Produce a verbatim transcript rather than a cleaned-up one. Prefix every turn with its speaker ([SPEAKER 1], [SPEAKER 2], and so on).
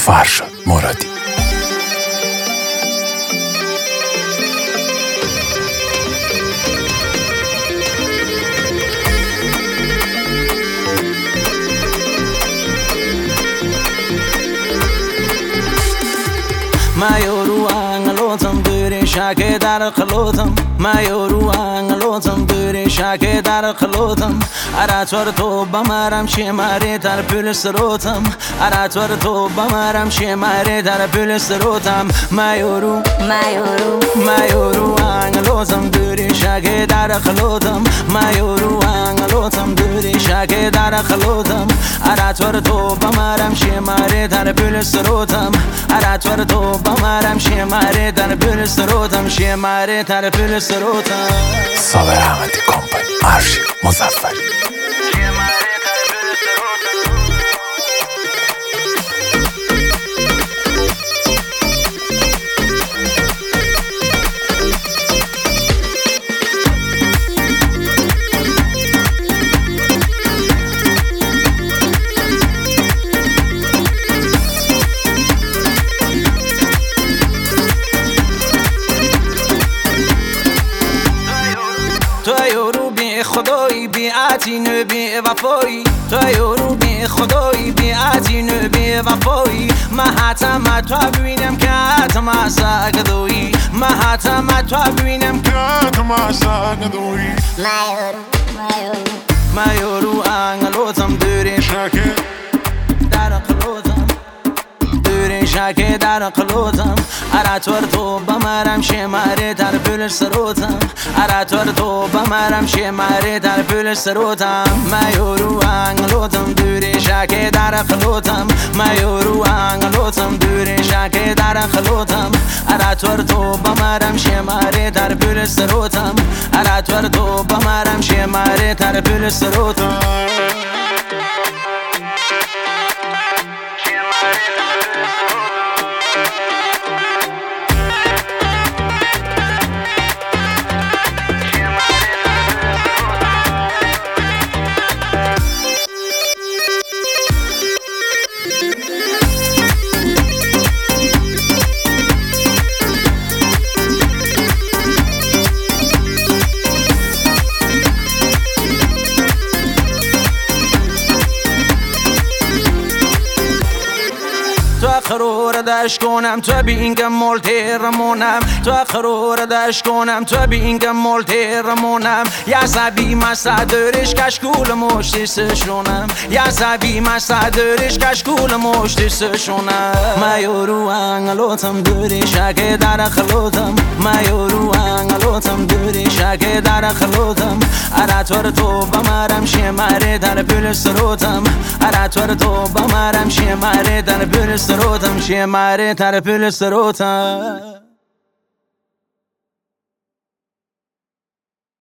[SPEAKER 1] فرشاد مرادی.
[SPEAKER 2] ما یورو انگلوتم دوری شاکه در خلوتم ما یورو انگلوتم دوری شاکه در خلوتم اراتور تو بمارم شماره در پول سروتم اراتور تو بمارم شماره در پول سروتم ما یورو
[SPEAKER 3] ما یورو
[SPEAKER 2] ما یورو انگلوتم دوری شاکه در خلوتم ما یورو انگلوتم دوری شاکه در خلوتم اراتور تو بمارم شماره در پول سروتم اراتور تو بمارم شماره در پول سروتم شماره در پول سروتم
[SPEAKER 1] صابر احمدی کمپانی ارشیو مظفری.
[SPEAKER 2] تو یورو بی خدایی بی عتینه بی وفایی تو یورو بی خدایی بی عتینه بی وفایی ما حتما تو ببینم که حتما ساگدویی ما حتما تو ببینم که حتما ساگدویی
[SPEAKER 3] ما یورو ما یورو
[SPEAKER 2] ما یورو انگلوتم دوری شاکه در قلوتم دوری شاکه در قلوتم اراتور تو بمارم شماره در پول سروتم اراتور تو بمارم شماره در پول سروتم ما یورو انگلوتم دوری شاکه در قلوتم ما یورو انگلوتم دوری شاکه در قلوتم اراتور تو بمارم شماره در پول سروتم اراتور تو بمارم شماره در پول سروتم تو خرور داش کنم تو بینگم مولتیرمونم تو خرور داش کنم تو بینگم مولتیرمونم یا سبی مسادرش کشکول مشتی سشونم یا سبی مسادرش کشکول مشتی سشونم ما یورو انگلوتم دوری شاکه در خلوتم ما یورو انگلوتم دوری شاکه در خلوتم اراتور تو بمارم شماره در پول سروتم اراتور تو بمارم شماره در پول سروتم شماره در پول سروتم